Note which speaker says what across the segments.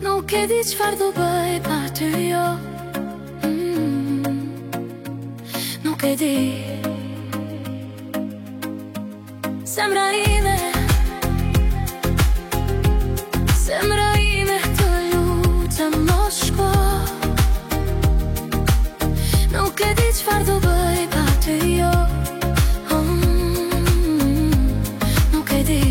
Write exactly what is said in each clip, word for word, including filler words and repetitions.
Speaker 1: Nuk e di qfar do bëj pa ty jo. mm, Nuk e di. Zemra ime, zemra ime, të lutem mos shko. Nuk e di qfar do bëj pa ty jo. mm, Nuk e di.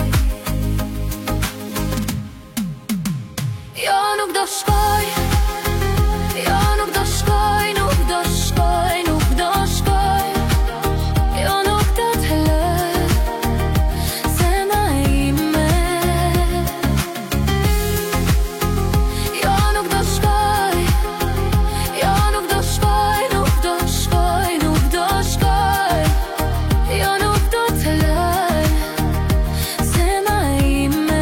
Speaker 1: Jo nuk do shkoj, jo nuk do shkoj, nuk do shkoj, nuk do shkoj. Jo nuk do t'lë zemra ime. Jo nuk do shkoj, jo nuk do shkoj, nuk do shkoj, nuk do shkoj. Jo nuk do t'lë zemra ime.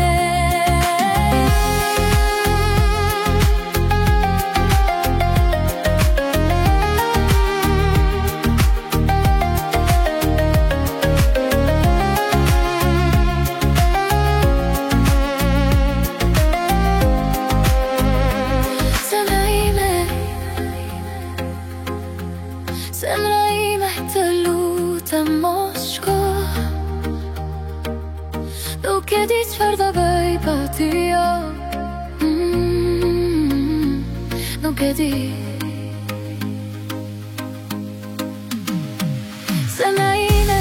Speaker 1: Zemra ime, të lutem mos shko. Nuk e di qfar do bëj pa ty jo. mm, Nuk e di. Zemra ime,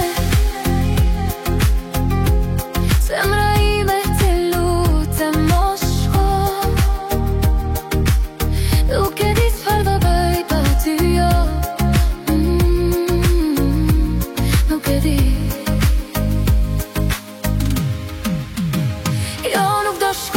Speaker 1: zemra ime, të lutem mos shko. Nuk e di qfar do bëj pa ty jo. Jo nuk do shkoj.